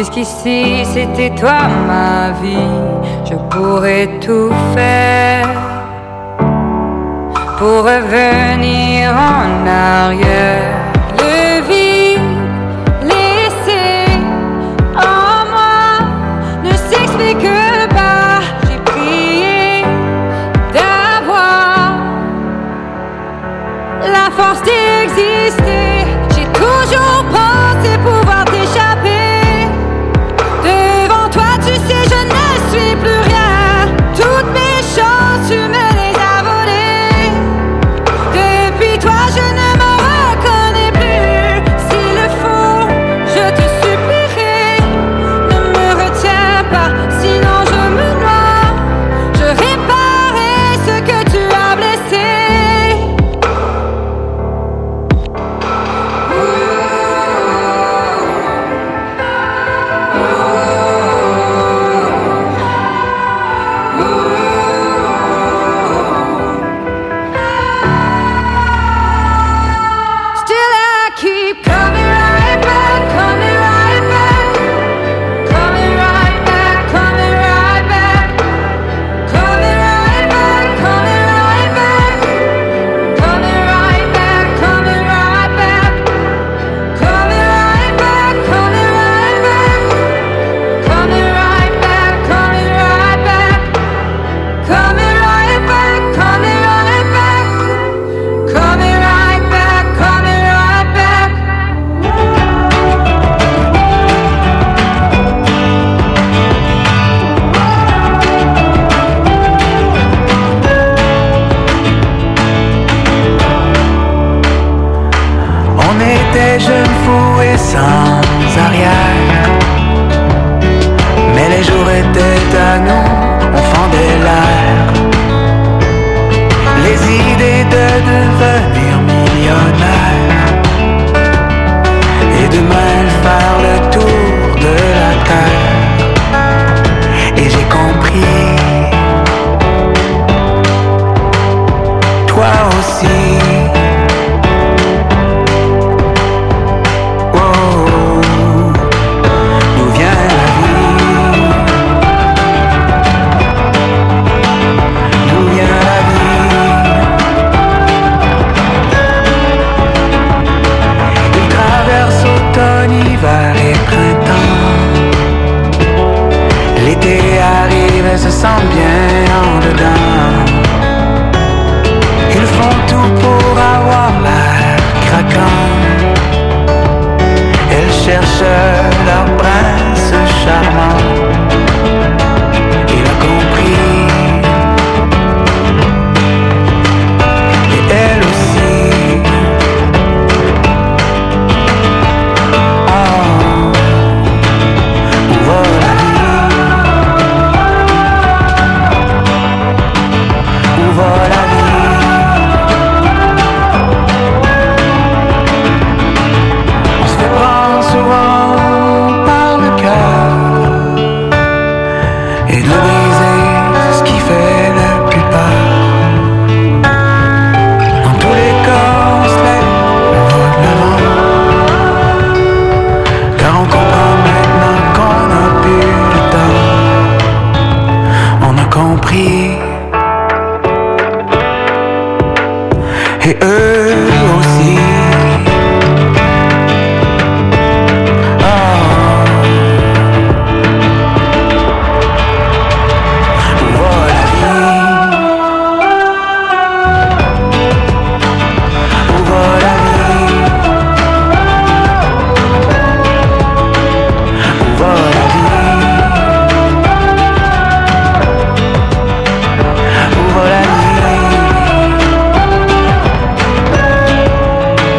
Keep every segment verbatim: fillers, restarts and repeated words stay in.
Jusqu'ici c'était toi ma vie, je pourrais tout faire pour revenir en arrière. Le vide laissé en moi ne s'explique pas. J'ai prié d'avoir la force d'exister. J'ai toujours pensé pouvoir t'échapper. Devant toi, tu sais, je ne suis plus rien. Toutes mes chances, tu me les as volées. Depuis toi, je ne me reconnais plus. S'il le faut, je te supplierai. Ne me retiens pas, sinon je me noie. Je réparerai ce que tu as blessé. Still I keep coming right back, coming right back, coming right back, coming right back, coming right back, coming right back, coming right back, coming right back, coming right back, coming right back, coming right back, coming right back, coming right back, coming right back, coming right back, coming right back. On était jeunes fous et sans arrière, mais les jours étaient à nous, on fendait l'air. Les idées de devenir millionnaire et de même faire le tour de la terre. Et j'ai compris, toi aussi. Oh, d'où vient la vie? D'où vient la vie? Il traverse automne, hiver et printemps. L'été arrive et se sent bien en dedans. Ils font tout pour avoir l'air craquant. Elles cherchent leur prince charmant. Il a compris, et elle aussi. Oh, où va la vie? Où va la vie? On se fait prendre souvent par le cœur, et de briser c'est ce qui fait le plus peur. Dans tous les cas on se lève, on va de l'avant, car on comprend maintenant qu'on n'a plus le temps. On a compris, et eux aussi. Où va la vie? Où va la vie? Où va la vie? Où va la vie?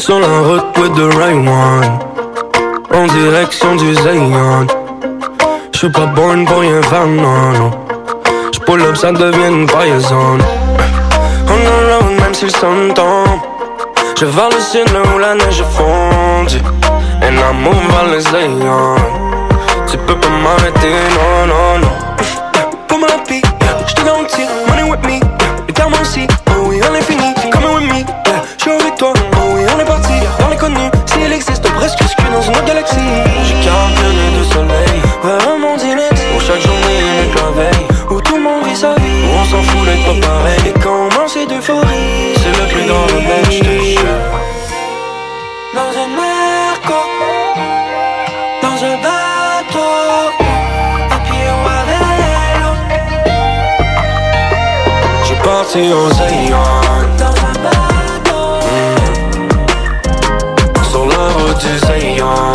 Sur la route with the right one, en direction du Zion. J'suis pas born pour rien faire, non, non. J'pull up, ça devient une fire zone. On the road, même si le son tombe. Je vais vers le sud, là où la neige est fondue. And I move vers le Zion. Tu peux pas m'arrêter, non, non, non. Pour ma vie, j'te garantis, money with me. Et car moi aussi, oh oui, on est fini. Come with me, j'suis avec toi, oh oui, on est parti. Dans l'inconnu, si elle existe, presque que dans une autre galaxie. J'ai quarante années de soleil, vers un monde inex. Où chaque journée est une merveille, où tout le monde vit sa vie, où on s'en fout d'être pas pareil. Et quand on mange c'est d'euphorie, c'est le plus grand remède, j'te jure. Dans un merco, dans un bateau, à pied ou à vélo. J'suis parti au Zion, dans un bateau, mmh. Sur la route du Zion,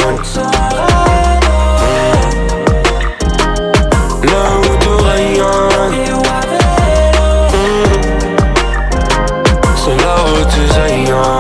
mmh. Là où tout rayonne, mmh. Sur la route du Zion.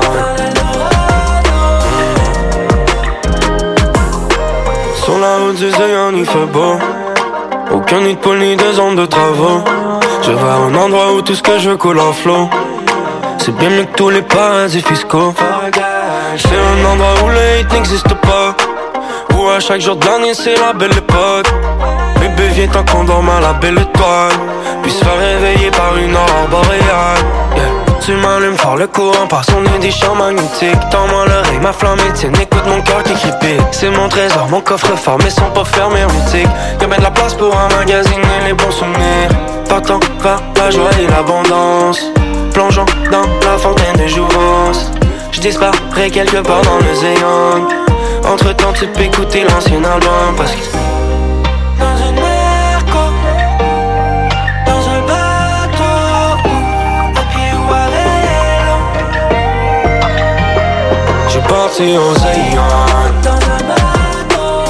Sur la route du Zion, il fait beau. Aucun nid de poule ni de zone de travaux. Je vais à un endroit où tout ce que je veux coule en flot. C'est bien mieux que tous les paradis fiscaux. C'est un endroit où le hate n'existe pas, où à chaque jour de l'année c'est la belle époque. Bébé viens tant qu'on dorme à la belle étoile, puis se faire réveiller par une aurore boréale, yeah. Tu m'allumes fort le courant par son nez des champs magnétiques. Tends-moi l'oreille, ma flamme étienne, écoute mon cœur qui crépite. C'est mon trésor, mon coffre-fort, mais sont pas fermés hermétiques. Y'a ben de la place pour emmagasiner les bons souvenirs. Partant vers la joie et l'abondance, plongeons dans la fontaine de jouvence. Je disparais quelque part dans le Zion. Entre temps tu peux écouter l'ancien album, parce que dans un merco, dans un bateau, à pied ou à vélo. J'suis parti au Zion, dans un bateau,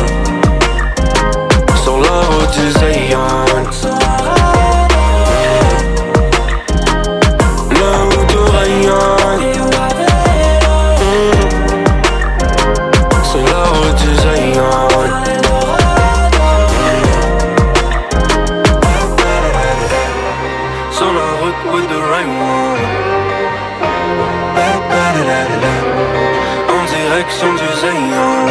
mmh. Sur la route du Zion. En direction du Zion.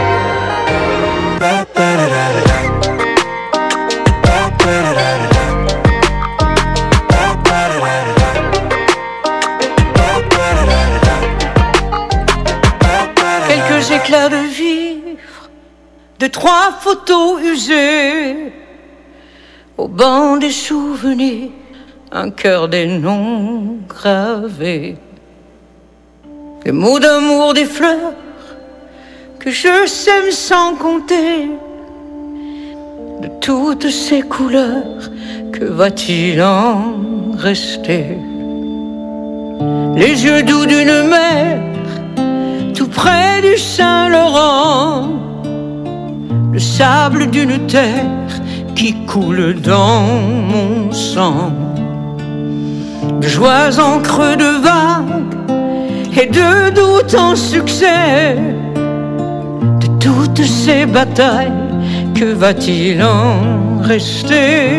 Quelques éclats de vivre, de trois photos usées, au banc des souvenirs, un cœur des noms gravés. Des mots d'amour, des fleurs que je sème sans compter. De toutes ces couleurs, que va-t-il en rester? Les yeux doux d'une mer, tout près du Saint-Laurent. Le sable d'une terre qui coule dans mon sang. De joies en creux de vagues et de doutes en succès. De toutes ces batailles, que va-t-il en rester?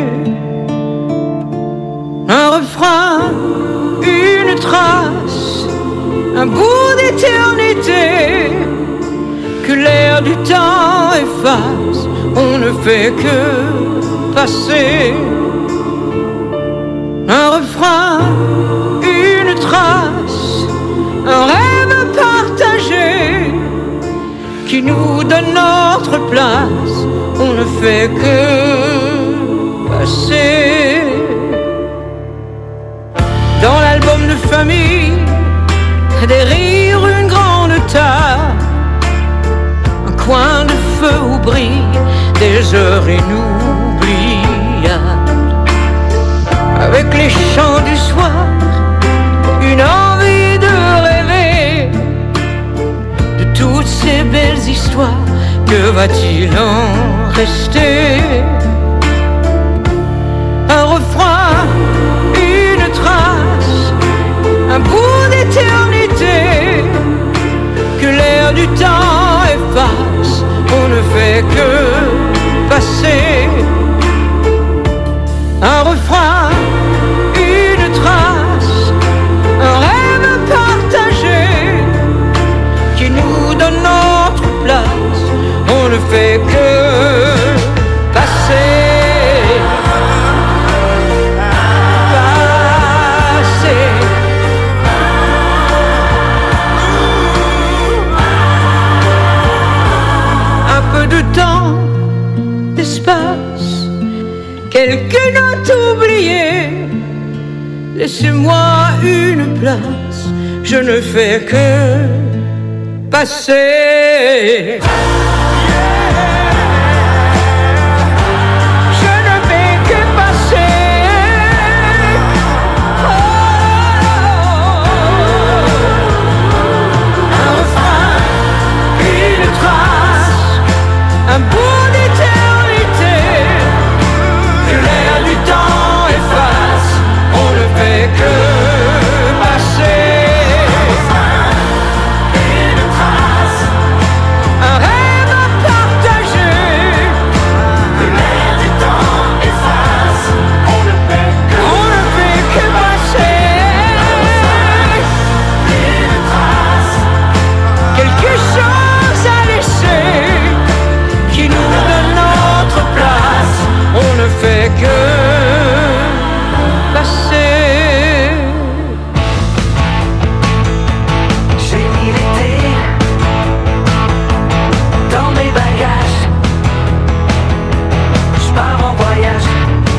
Un refrain, une trace, un bout d'éternité que l'air du temps efface. On ne fait que passer. Un refrain, une trace, un rêve partagé qui nous donne notre place. On ne fait que passer. Dans l'album de famille, des rires, une grande table, un coin de feu où brillent des heures inoubliables. Avec les chants du soir, une envie de rêver de toutes ces belles histoires. Que va-t-il en rester? Un refrain, une trace, un bout d'éternité l'air du temps efface, on ne fait que passer. Un refrain, une trace, un rêve partagé qui nous donne notre place, on ne fait que passer. De temps, d'espace, quelques notes oubliées. Laissez-moi une place, je ne fais que passer. Je ne fais que passer. Oh. Un refrain, une trace, un bout d'éternité que l'air du temps efface, on ne fait que passer. Une trace, un rêve à partager que l'air du temps efface, on ne fait que, on ne fait que passer. Une trace, quelque chose à laisser qui nous donne notre place, on ne fait que passer. J'ai mis l'été dans mes bagages, je pars en voyage.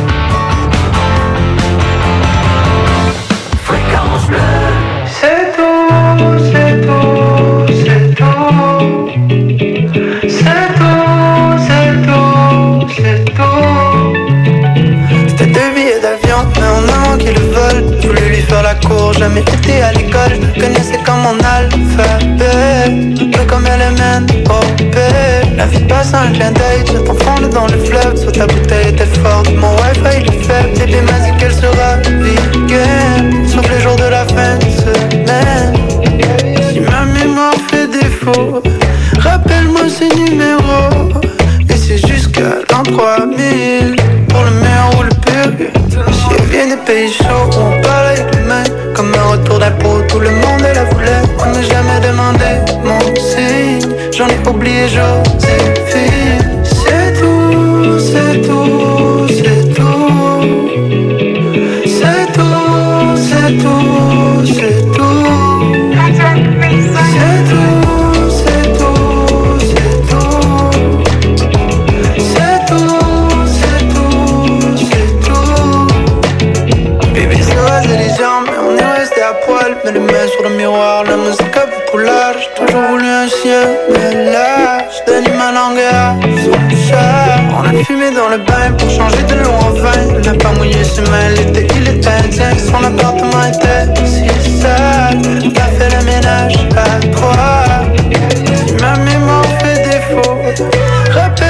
Fréquence bleue. C'est tout, c'est tout, c'est tout. C'est tout, c'est tout, c'est tout. C'était deux billets d'avion, mais on a manqué le vol. J'ai voulu lui faire la cour, jamais été à l'école. Je me connaissais comme mon alphabet, un peu comme Element, oh babe. La vie passe en un clin d'œil, je t'enfonce dans le fleuve. Soit ta bouteille était forte, mon wifi il est faible. Bébé m'a dit qu'elle sera vegan, sauf les jours de la fin de semaine. Si ma mémoire fait défaut, rappelle-moi ce numéro. Et c'est jusqu'à l'an trois mille, pour le meilleur ou le pire. Si elle vient des pays chauds où on parle avec les mains, comme un retour d'impôt, tout le monde la voulait. On n'a jamais demandé mon signe, j'en ai oublié Joséphine. C'est tout, c'est tout, c'est tout. C'est tout, c'est tout, c'est tout. C'est tout, c'est tout, c'est tout. C'est tout, c'est tout, c'est tout. Bébé, c'est rasé les jambes, mais on est resté à poil. Mets les mains sur le miroir, la musique un peu populaire. J'ai toujours voulu un chien, mais là, je donne ma langue à son chat. On a fumé dans le bain pour changer de l'eau en vin. Il n'a pas mouillé ses mains, l'été il était indien. Son appartement était si sale, on a fait le ménage à trois. Si ma mémoire fait défaut, rappelle